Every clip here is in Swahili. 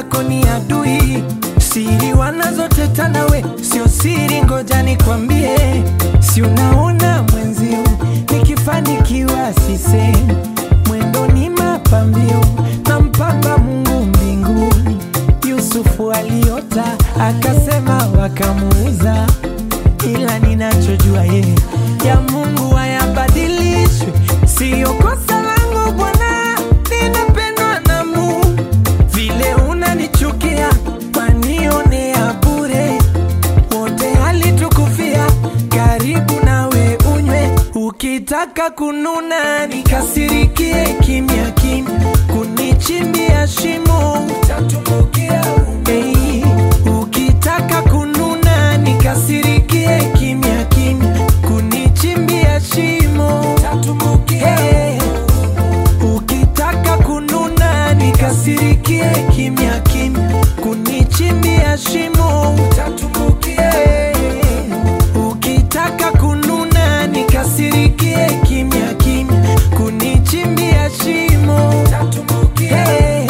zako ni adui, siri wanazoteta nawe sio siri, ngoja nikwambie. Si unaona mwenzio nikifanikiwa sisemi, mwendo ni mapambio na mpamba Mungu mbinguni. Yusufu aliota akasema wakamuuza, ila ninachojua yeye ya Mungu hayabadilishwi. Sio kosa langu Bwana, ninapendwa na Mungu. Vile unanichukia wanionea bure, wote alitukufia karibu nawe unywe. Ukitaka kununa nikasirikie kimya kimya, kunichimbia shimo utatumbukia. Hey, ukitaka kununa nikasirikie kimya kimya, kunichimbia shimo utatumbukia. Hey, ukitaka kununa nikasirikie kimya kimya, kunichimbia shimo utatumbukia. Hey, ukitaka kununa nikasirikie kimya kimya, kunichimbia shimo utatumbukia. Hey,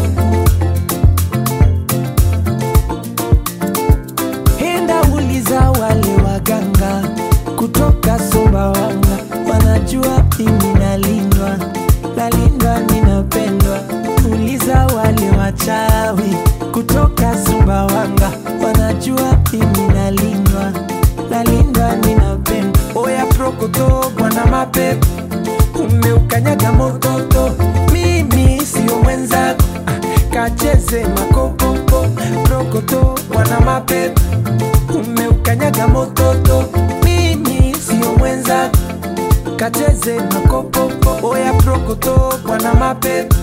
enda uliza wale waganga kutoka Sumbawanga, wanajua mimi nalindwa, nalindwa ninapendwa. Uliza wale wachawi kutoka Sumbawanga, wanajua mimi nalindwa, nalindwa ninapendwa. Oya prokoto bwana mapepo, umeukanyaga mototo, mimi sio mwenzako, kacheze makopopo. Prokoto bwana mapepo, umeukanyaga mototo, mimi sio mwenzako, kacheze makopopo. Oya prokoto bwana mapepo,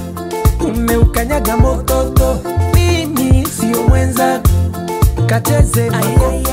umeukanyaga mototo, mimi sio mwenzako, kacheze makopopo.